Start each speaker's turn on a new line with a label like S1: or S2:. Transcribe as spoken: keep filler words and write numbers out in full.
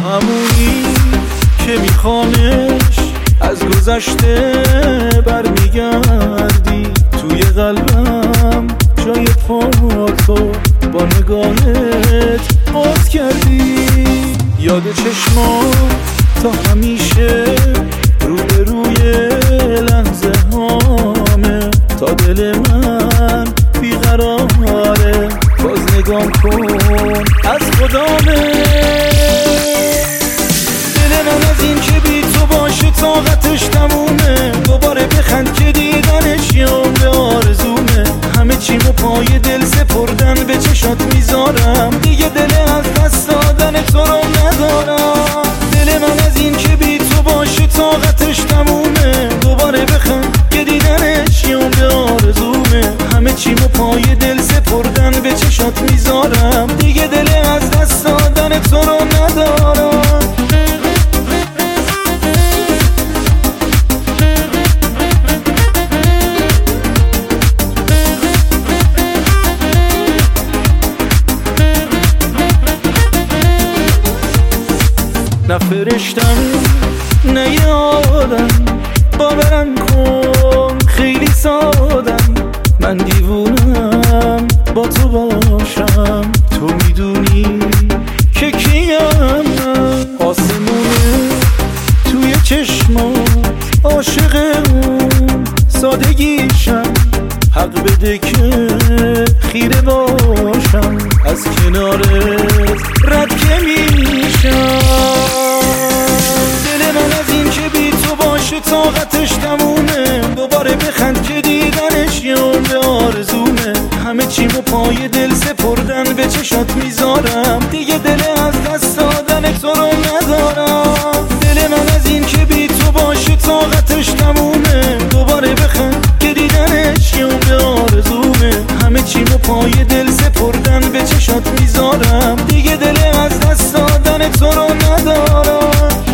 S1: همونی که میخوامش از گذشته برمیگردی توی قلبم جای پاتو با نگاهت باز کردی یاد چشمات تا همیشه روبروی لحظه هامه تا دل من بیقراره باز نگام کن از خدامه دل من از این که بی تو باشه طاقتش تمومه دوباره بخند که دیدنش یام به آرزومه همه چیمو پای دل سپردن به چشات میذارم دیگه دل از دست دادن تو رو ندارم دل من از این که بی تو باشه طاقتش تمومه دوباره بخند که دیدنش یام به آرزومه همه چیمو پای دل سپردن به چشات میذارم دیگه دل از دست دادن تو رو ندارم نه فرشتم نه یادم باورم کن خیلی سادم من دیوونم با تو باشم تو میدونی که کیم آسمونه توی چشمات عاشق اون سادگیشم حق بده که خیره باشم از کنارت رد که میشم دل من از این که بی تو باشه طاقتش تمومه دوباره بخند که دیدنش یام به آرزومه همه چیمو پای دل سپردن به چشات میذارم دیگه دل از دست دادن تو رو ندارم دل من از این که بی تو باشه طاقتش تمومه دوباره بخند که دیدنش یام به آرزومه همه چیمو پای دل سپردن به چشات میذارم دیگه دل از دست دادن تو رو ندارم